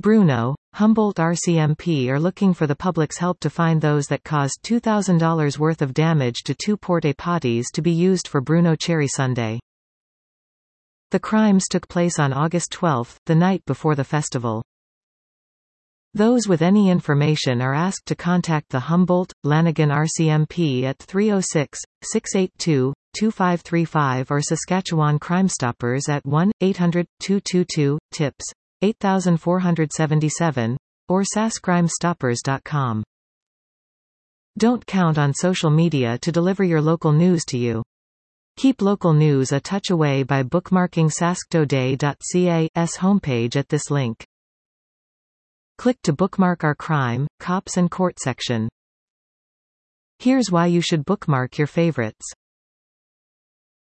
Bruno, Humboldt RCMP are looking for the public's help to find those that caused $2,000 worth of damage to two porta potties to be used for Bruno Cherry Sundae. The crimes took place on August 12, the night before the festival. Those with any information are asked to contact the Humboldt, Lanigan RCMP at 306-682-2535 or Saskatchewan Crime Stoppers at 1-800-222-TIPS, 8477, or saskcrimestoppers.com. Don't count on social media to deliver your local news to you. Keep local news a touch away by bookmarking sasktoday.ca's homepage at this link. Click to bookmark our crime, cops and court section. Here's why you should bookmark your favorites.